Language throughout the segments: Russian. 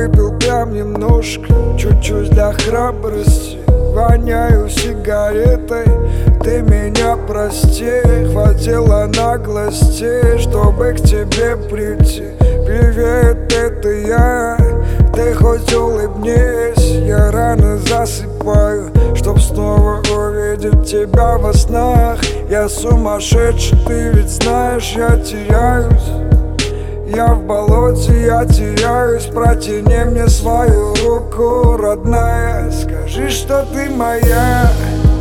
выпил прям немножко, чуть-чуть для храбрости. Воняю сигаретой, ты меня прости. Хватило наглости, чтобы к тебе прийти. Привет, это я, ты хоть улыбнись. Я рано засыпаю, чтоб снова увидеть тебя во снах. Я сумасшедший, ты ведь знаешь, я теряюсь. Я в болоте, я теряюсь. Протяни мне свою руку, родная. Скажи, что ты моя.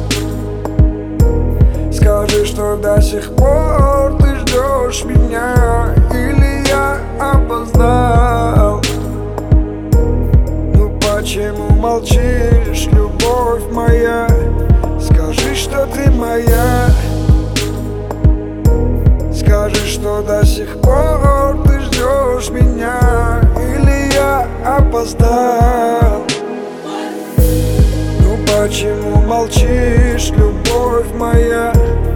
Скажи, что до сих пор ты ждешь меня. Или я опоздал? Ну почему молчишь, любовь моя? Скажи, что ты моя. Скажи, что до сих пор ты ждешь меня. Или я опоздал? Ну почему молчишь, любовь моя?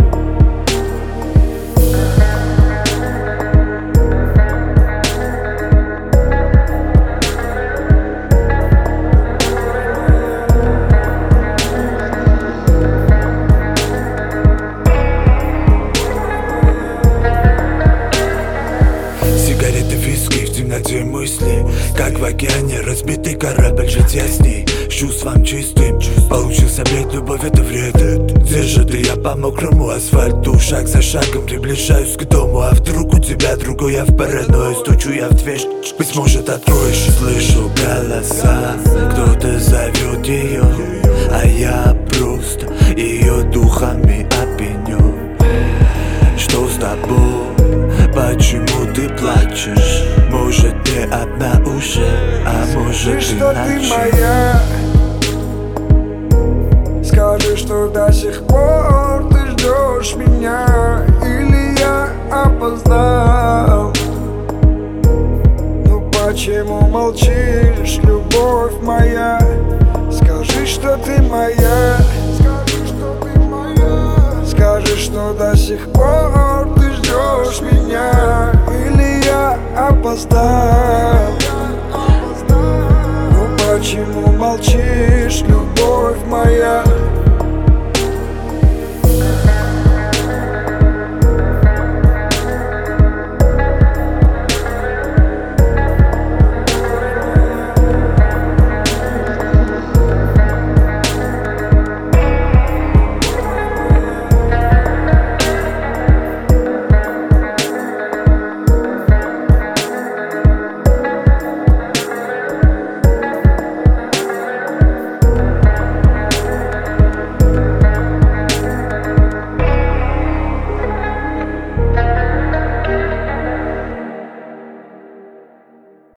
Мысли, как в океане разбитый корабль, жить я с ней с чувством чистым. Получился бред, любовь это вред. Где же ты, я по мокрому асфальту, шаг за шагом приближаюсь к дому. А вдруг у тебя другой, я в паранойи. Стучу я в дверь, быть может откроешь. Слышу голоса, кто-то зовет ее, а я просто ее духами опьянен. Что с тобой? Почему ты плачешь? Может, ты одна уже, а может, скажи, иначе. что ты моя. Скажи, что до сих пор ты ждешь меня. Или я опоздал? Ну почему молчишь, любовь моя? Скажи, что ты моя. Скажи, что ты моя. Скажи, что до сих пор ты ждешь меня. Или я опоздал? Ну почему молчишь, любовь моя?